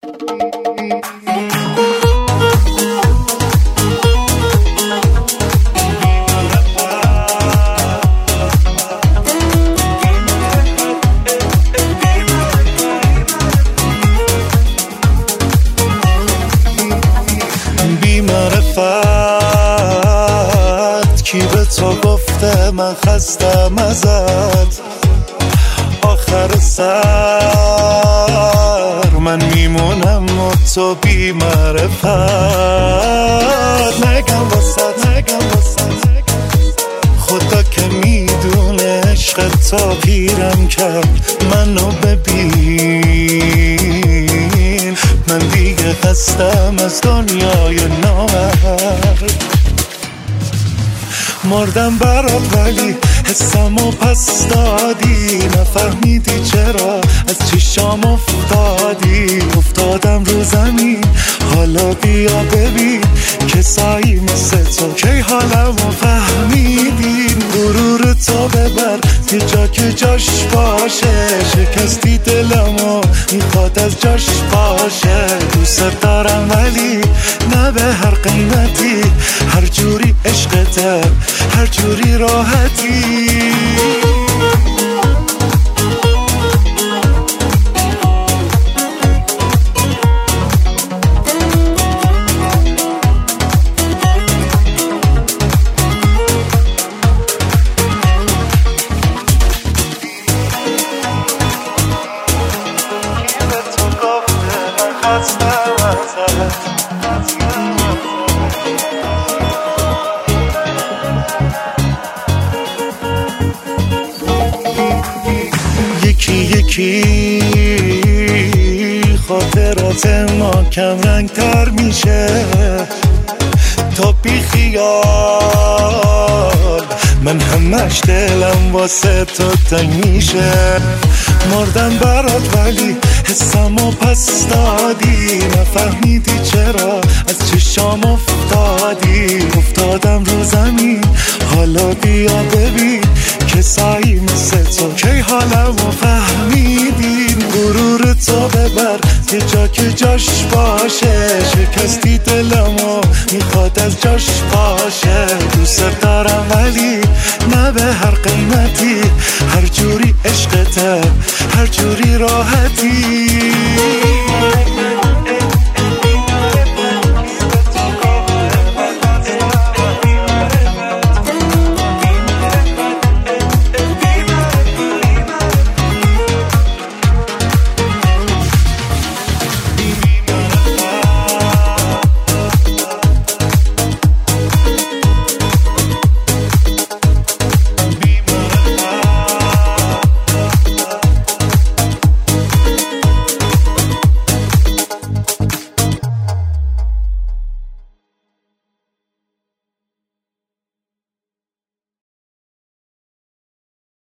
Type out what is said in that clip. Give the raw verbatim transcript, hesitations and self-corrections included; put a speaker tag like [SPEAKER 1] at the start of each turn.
[SPEAKER 1] کی به تو گفته من خستم ازت؟ آخر سر من میمونم و تو بی معرفت. نگم واسه نگم واسه خدا که میدونه عشق تو پیرم کرد. منو ببین من دیگه خستم از دنیای نامرد. مردم برات ولی حسمو پس دادی. نفهمیدی چرا از چشام افتادی. افتادم رو زمین حالا بیا ببین کسایی مثل تو کی حالمو فهمیدین. غرور تو ببر یه جا که جاش باشه. شکستی دلمو میخواد از جاش باشه. دوست دارم ولی نه به هر قیمتی. هر جوری عشقته هر جوری راحتی. یکی یکی خاطرات ما کم رنگ تر میشه. تا بی خیال من همش دلم واسه تو تنگ میشه. مردم برات ولی حسمو پس دادی. نفهمیدی چرا از چشام افتادی. افتادم رو زمین حالا بیا ببین کسایی مثل تو کی حالمو فهمیدین. غرور تو ببر یه جا که جاش باشه. شکستی دلمو میخواد از جاش باشه. دوست دارم ولی نه به هر قیمتی. هر جوری عشقته هر جوری راحتی.